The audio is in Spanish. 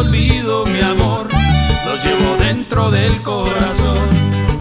olvido, mi amor, los llevo dentro del corazón.